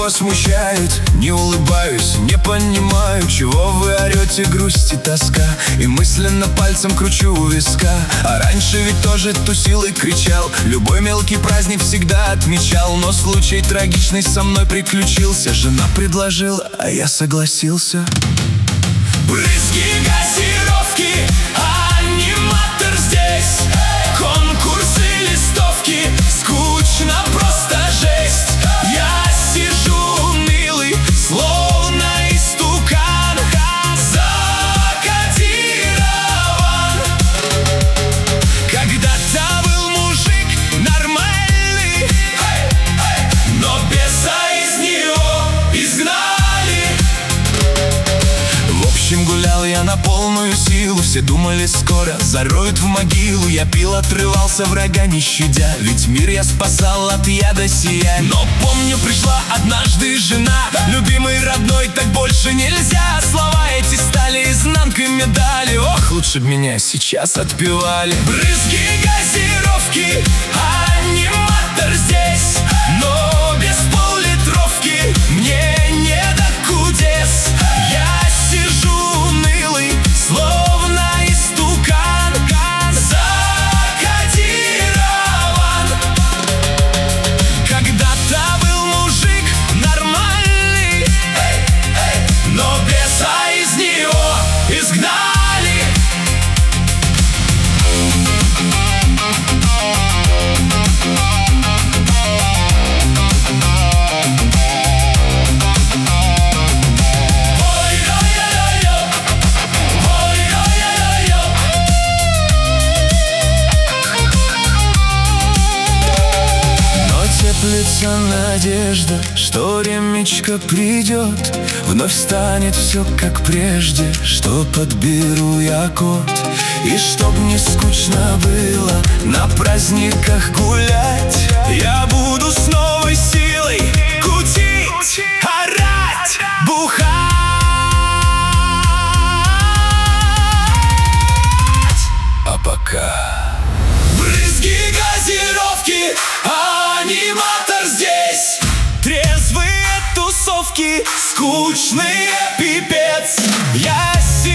вас смущает? Не улыбаюсь, не понимаю, чего вы орете, грусть и тоска. И мысленно пальцем кручу у виска. А раньше ведь тоже тусил и кричал, любой мелкий праздник всегда отмечал. Но случай трагичный со мной приключился. Жена предложила, а я согласился. Брызги, газировки, аниматор здесь. Конкурсы, листовки, скучно, просто жесть. Я сижу унылый, словно истукан, закодирован. Когда-то был мужик нормальный, но беса из него изгнали. В общем, гулял я на полную силу. Все думали, скоро зароют в могилу. Я пил, отрывался, врага не щадя, ведь мир я спасал от яда сия. Но помню, пришла однажды жена, любимый, родной, так больше нельзя. Слова эти стали изнанкой медали. Ох, лучше б меня сейчас отпевали. Брызги, газировки, аниматор здесь. Но без пол-литровки мне не до кудес. Я сижу унылый, словно истукан, закодирован. Когда-то был мужик нормальный, но беса из него изгнали. Теплится надежда, что ремечка придет, вновь станет все как прежде, что подберу я код. И чтоб не скучно было на праздниках гулять, я буду с новой силой кутить, орать, бухать. А пока брызги, газировки, аниматор здесь. Трезвые тусовки, скучные, пипец. Я